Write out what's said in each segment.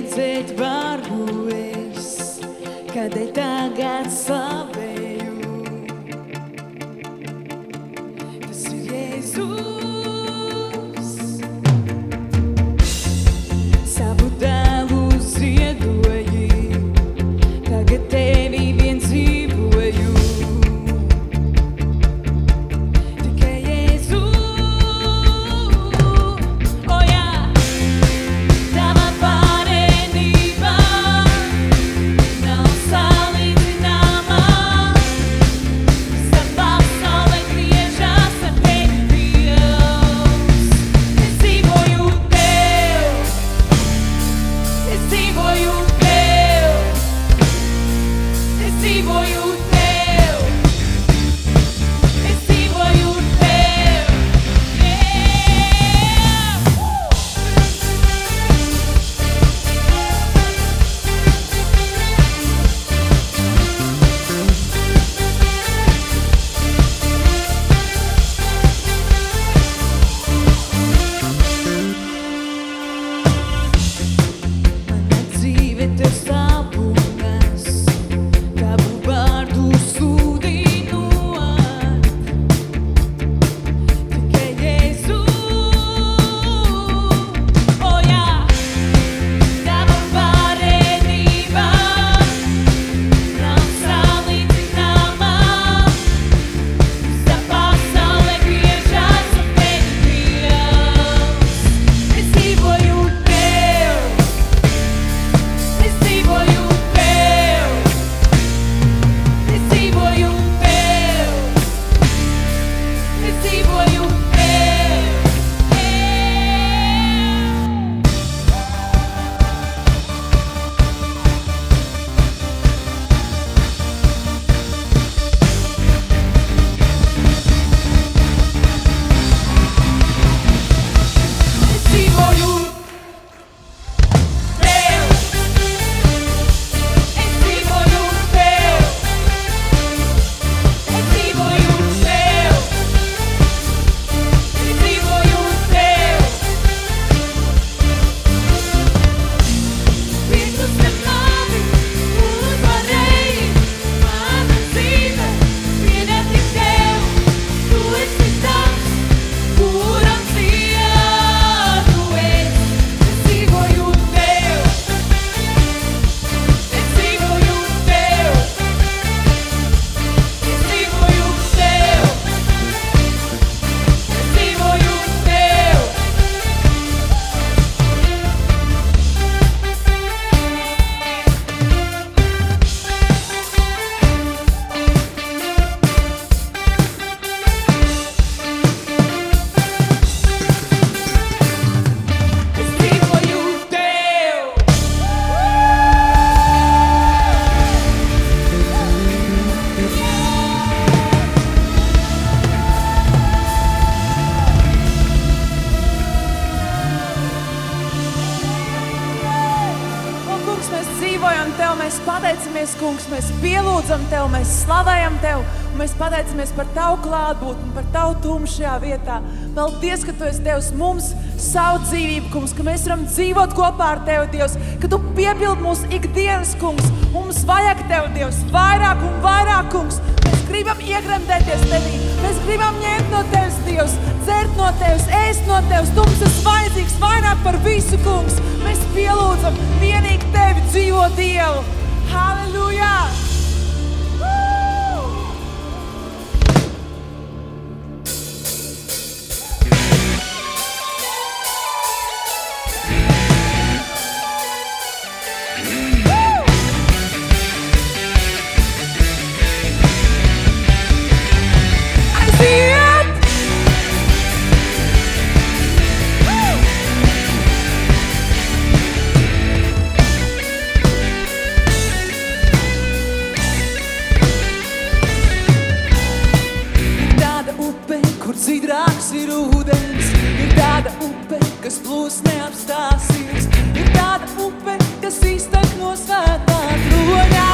redzēt varu es, kad tagad slavēju. Tas ir Jēzus, savu dēlu ziedoji, tagad tevi vien dzīvoju. Tikai Jēzus, o jā, tava varenība nav salīdzināma. Starp pasaule griežas ar tevi, Dievs. Es dzīvoju Tev, es dzīvoju Tev, es dzīvoju Tev, es dzīvoju Tev. Mana dzīve Tev slavunas, Tavu vārdu sludinot. Tikai Jēzus, o jā, Tava varenība nav salīdzināma. Starp pasaule griežas ar tevi, Dievs. Es dzīvoju Tev, es dzīvoju Tev, es dzīvoju Tev, es dzīvoju Tev. Es dzīvoju Tev, es dzīvoju Tev, es dzīvoju Tev, es dzīvoju Tev. Kristus te mani uzvarēji, mana dzīve pieder tik Tev. Tu esi tas, kuram cietu es. Es dzīvoju Tev, es dzīvoju Tev, es dzīvoju Tev, es dzīvoju Tev. Es dzīvoju Tev. O, kungs, mēs dzīvojam Tev, mēs pateicamies, kungs, mēs pielūdzam Tev, mēs slavējam Tev, un mēs pateicamies par Tavu klātbūtni, par Tavu tumu šajā vietā. Paldies, ka Tu esi devis mums savu dzīvību, kungs, ka mēs varam dzīvot kopā ar Tevi, Dievs, ka Tu piepildi mūsu ikdienas, kungs, un mums vajag Tevi, Dievs, vairāk un vairāk, kungs. Mēs gribam iegremdēties Tevī, mēs gribam ņemt no Tevis, Dievs, dzert no Tevis, ēst no Tevis. Tu mums esi vajadzīgs vairāk par visu, kungs. Mēs pielūdzam vienīgi Tevi, dzīvo Dievu. Halleluja! Aiziet! Dzīdrāks ir ūdens, ir tāda upe, kas plūs neapstāsies, ir tāda upe, kas iztek no svētā troņa.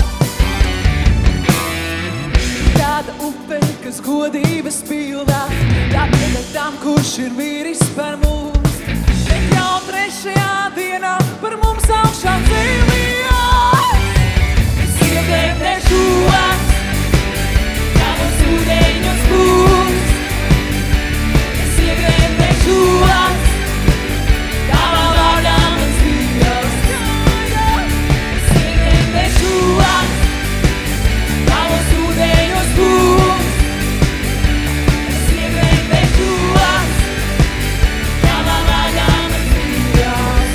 Tāda upe, kas godības pildā, tā pieder tam, kurš ir miris par mums. Bet jau jau trešajā dienā par mums augšām cēlījās. Es iegremdēšos, tavos ūdeņos plūs. Es iegremdēšos, tavā vārdā mans Dievs. Es iegremdēšos, tavos ūdeņos plūs. Es iegremdēšos, tavā vārdā mans Dievs.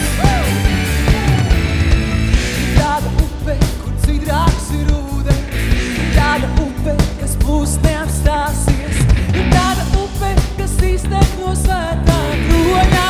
Tāda upe, kur cidrāks ir ūdens, tāda upe, kas plūst neapstāsies, ir tāda upe, kas iztek no svētā kroņa.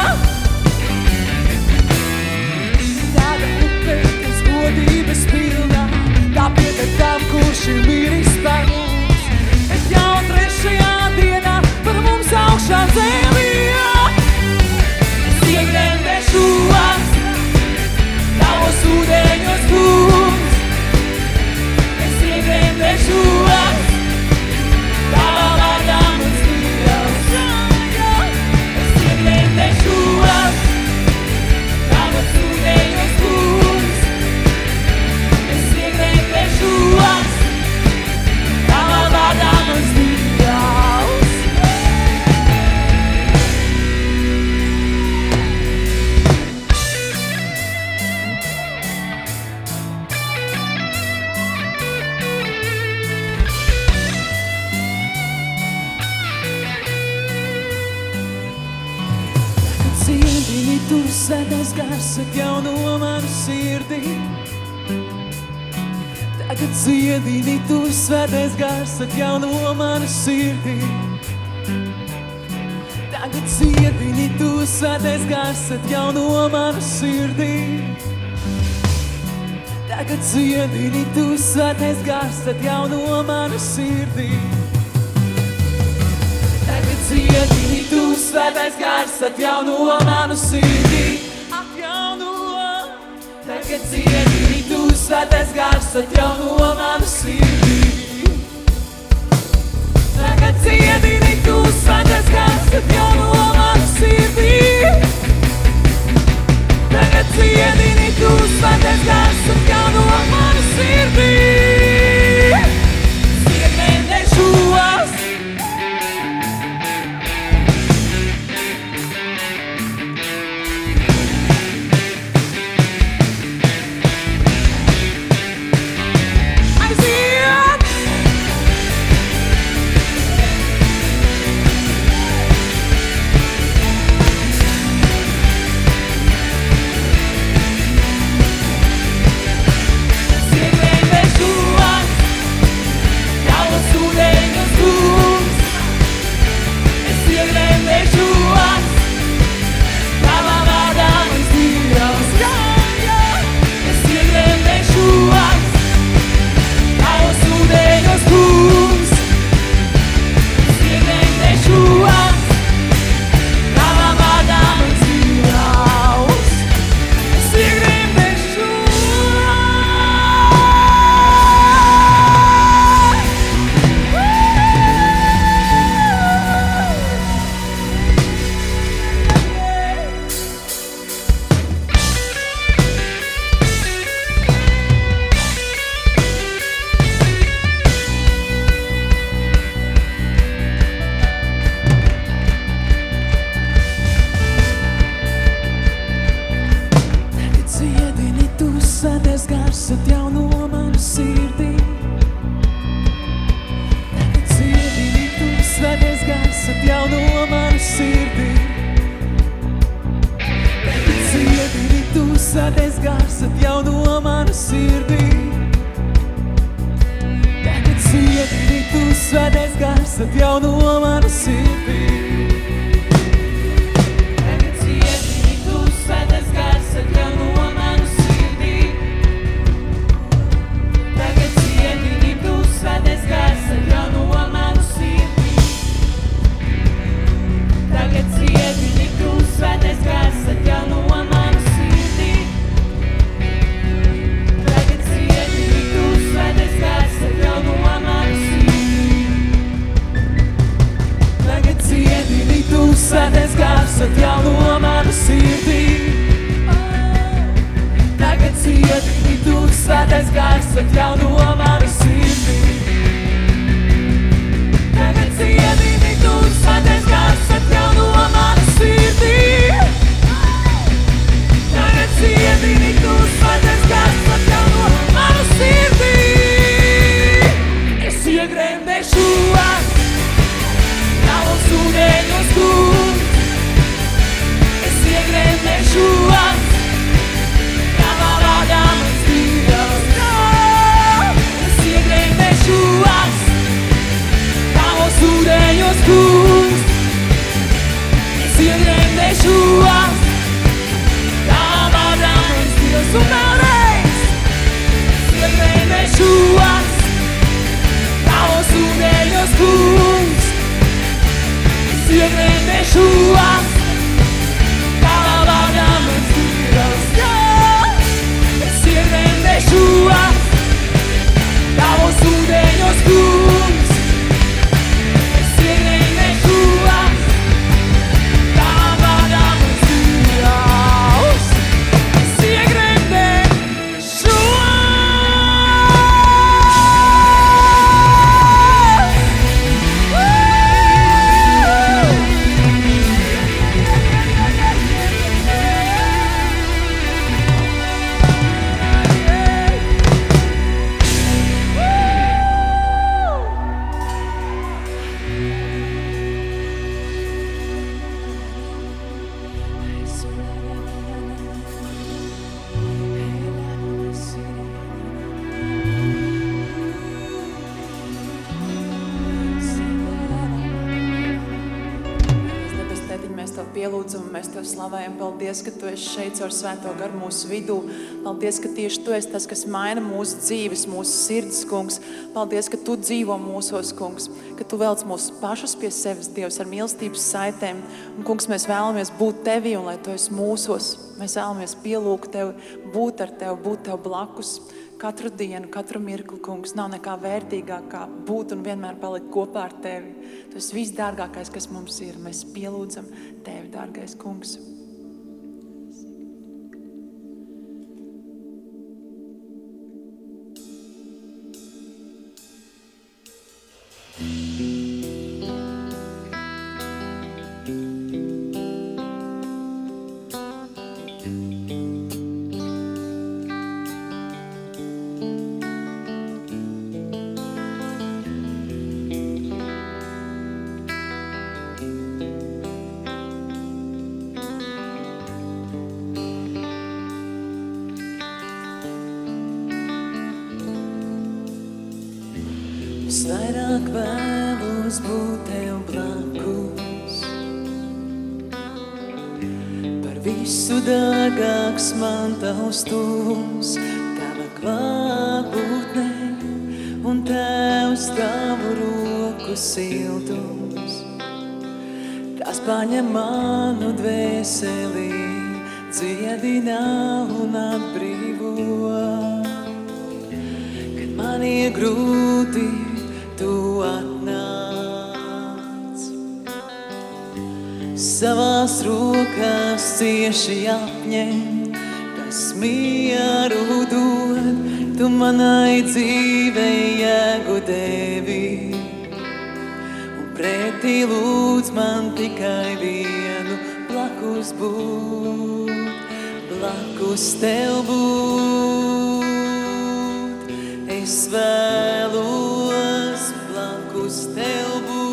Tāda upe, kas godības pilnā, tā pieder tam, kurš ir miris par mums. Es jau trešajā dienā par mums augšā cēlījās. Es iegremdēšos, tavos ūdeņos plūs. Es iegremdēšos, tavā vārdā mans Dievs. Es iegremdēšos, tavos ūdeņos plūs. Es iegremdēšos, tavā vārdā mans Dievs. Cienīgi tu svētais gars atjauno manu sirdī. Tagad cienīgi tu svētais gars atjauno manu sirdī. Tagad cienīgi tu svētais gars atjauno manu sirdī. Tagad cienīgi tu svētais gars atjauno manu sirdī. Tagad cienīgi tu svētais gars atjauno manu sirdī. Atjauno. Tagad cienīgi tu svētais gars atjauno manu sirdī. Tagad cienīgi tu svētais gars atjauno manu sirdī. Tagad cienīgi tu svētais gars atjauno manu sirdī. Iegremdēšos. Svētais gars atjauno manu sirdī. Tagad cienīgi tu svētais gars atjauno manu sirdī. Tagad cienīgi tu svētais gars atjauno manu sirdī. Tagad cienīgi tu svētais gars atjauno manu sirdī. Tagad cienīgi tu svētais gars atjauno manu sirdī. Tagad cienīgi tu svētais gars atjauno manu sirdī. Tagad cienīgi tu svētais gars atjauno manu sirdī. iedini tu, svētais gars atjauno manu sirdi. Tagad iedini tu, svētais gars atjauno manu sirdi. Tagad iedini tu, svētais gars atjauno manu sirdi. Es iegremdēšos tavos ūdeņos, kungs. Es iegremdēšos tavā vārdā, mans Dievs. Es iegremdēšos tavos ūdeņos, kungs. Es iegremdēšos tavā vārdā, mans Dievs. Un vēlreiz es iegremdēšos tavos ūdeņos, kungs. Es iegremdēšos tavā vārdā, mans Dievs. Es iegremdēšos tavos ūdeņos, kungs. Es iegremdēšos tavā vārdā, mans Dievs. Es iegremdēšos. Pielūdzam, mēs Tev slavējam. Paldies, ka Tu esi šeit ar Svēto garu mūsu vidū. Paldies, ka tieši Tu esi tas, kas maina mūsu dzīves, mūsu sirds, kungs. Paldies, ka Tu dzīvo mūsos, kungs. Ka Tu velc mūs pašus pie sevis, Dievs, ar mīlestības saitēm. Un, kungs, mēs vēlamies būt Tevī un lai Tu esi mūsos. Mēs vēlamies pielūgt Tevi, būt ar Tevi, būt Tev blakus. Katru dienu, katru mirkli, kungs, nav nekā vērtīgāk kā būt un vienmēr palikt kopā ar Tevi. Tu esi visdārgākais, kas mums ir. Mēs pielūdzam Tevi, dārgais kungs. Vairāk vēlos būt Tev blakus, par visu dārgāks man Tavs tuvums, Tava klātbūtne un Tevs Tavu roku siltums. Tas paņem manu dvēseli, dziedina un atbrīvo. Kad man ir grūti, Tu atnāc, savās rokās cieši apņem, tas mieru dod, Tu manai dzīvei jēgu devi, un pretī lūdz man tikai vienu, blakus būt, blakus Tev būt. Es vēlos blakus Tev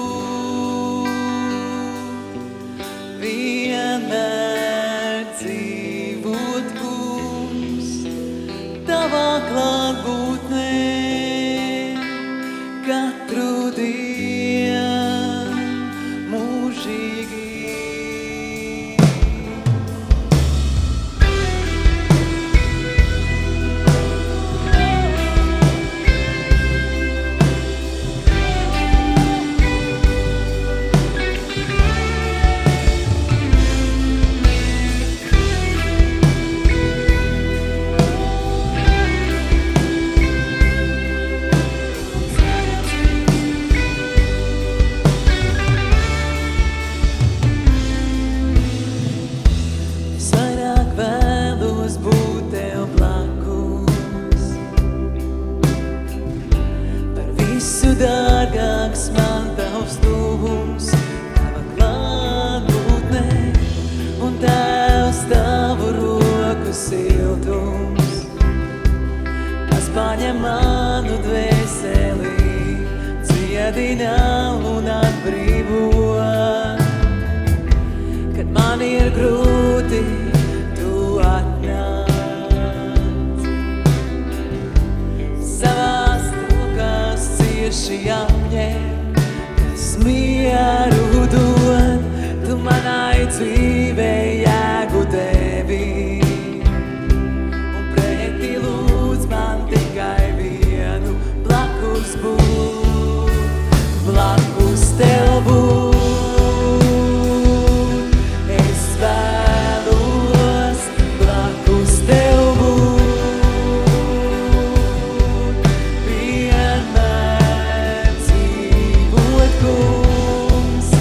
būt, vienmēr dzīvot, kungs, Tavā klātbūtnē, katru dienu mūžīgi. visu dārgāks man tavs tuvums, tava klātbūtne un Tēvs tavu roku siltums, kas paņem manu dvēseli, dziedina un atbrīvo. Kad man ir grūti, tu atnāc. Savās rokās cieši apņem, kas mieru dod, tu manai dzīvei jēgu devi. Un pretī lūdz man tikai vienu, blakus būt, blakus tev būt. Vienmēr dzīvot, kungs,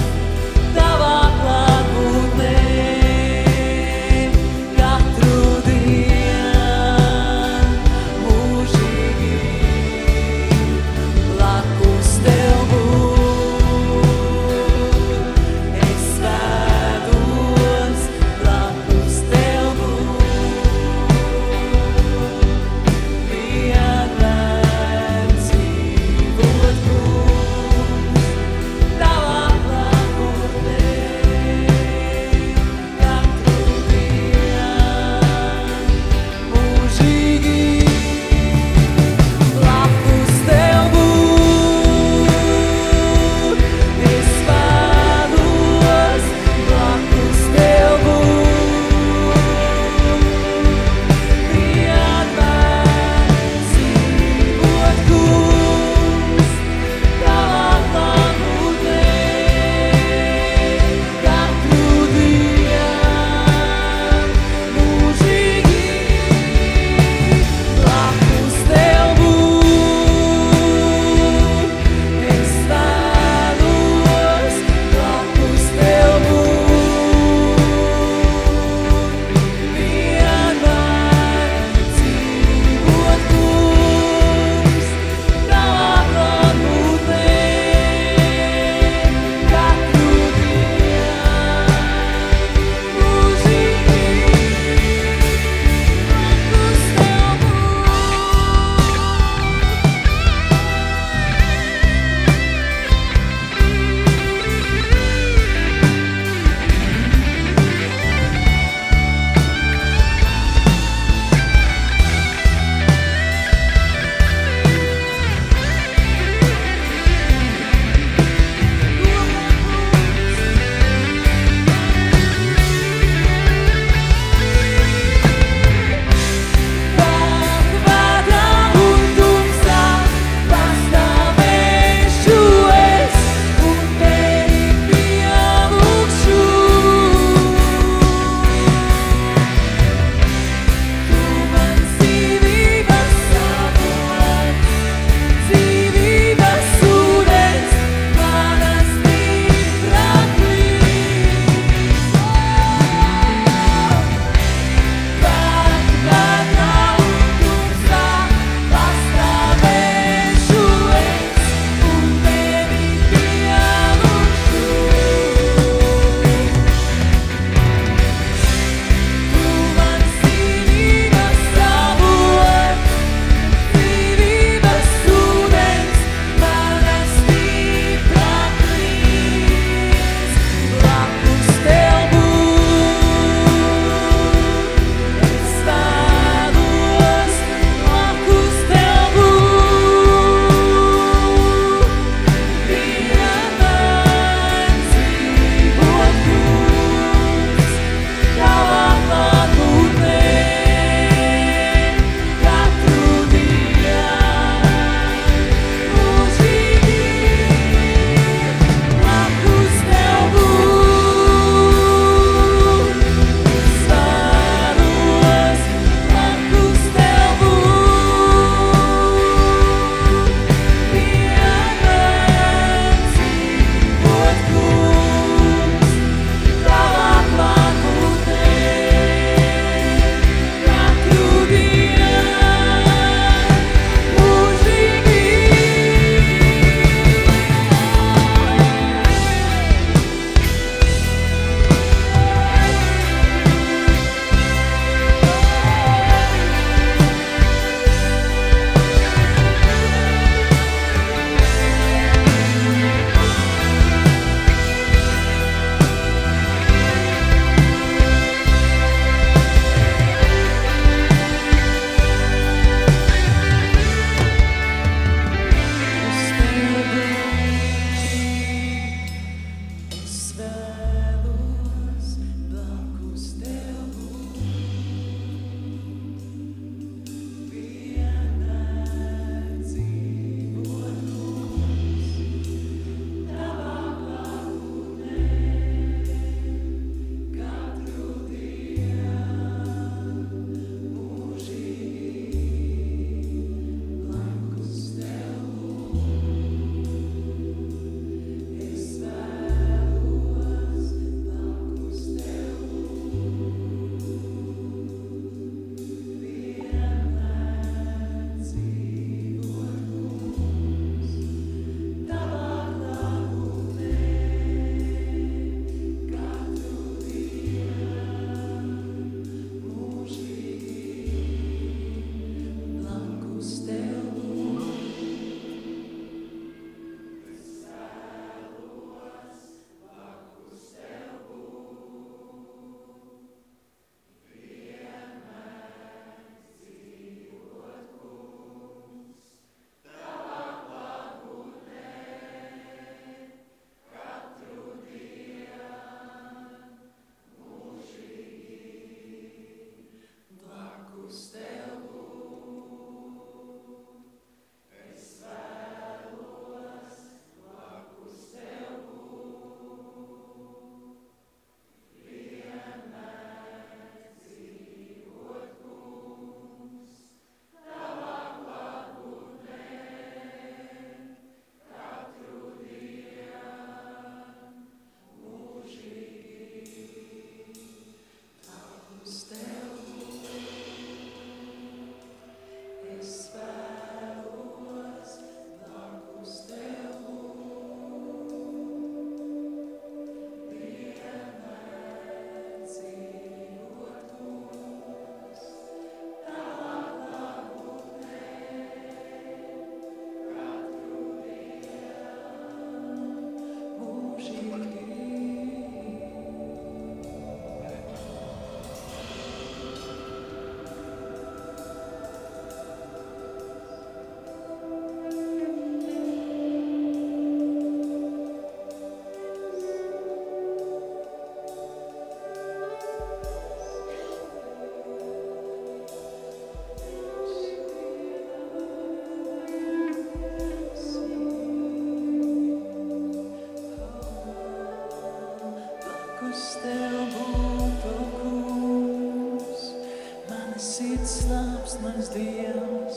mans Dievs,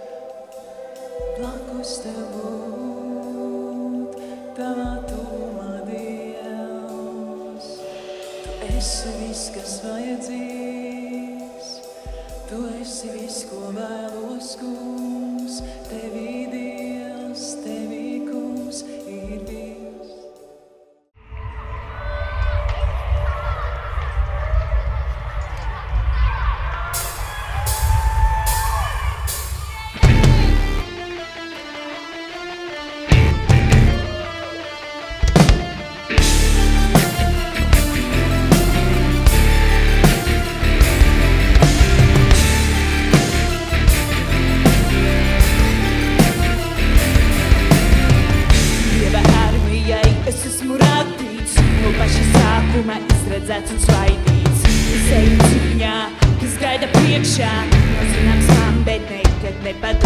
blakus tev būt, tavā tuvumā Dievs. Tu esi viss, kas vajadzīgs, tu esi viss, ko vēlos, kungs, tevī Dievs, tevī kungs ir viss. Izredzēts un svaidīts, es eju cīņā, kas gaida priekšā. Zināms man, bet nekad nepadod.